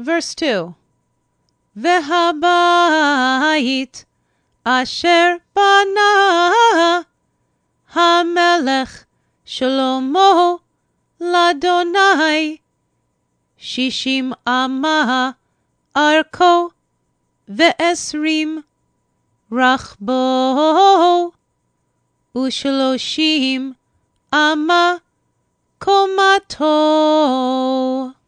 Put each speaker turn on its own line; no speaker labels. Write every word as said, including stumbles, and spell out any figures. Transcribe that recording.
verse two. והבית אשר בנה המלך שלמה לאדוני, שישים אמה ארכו ועשרים רחבו, ושלושים אמה קומתו.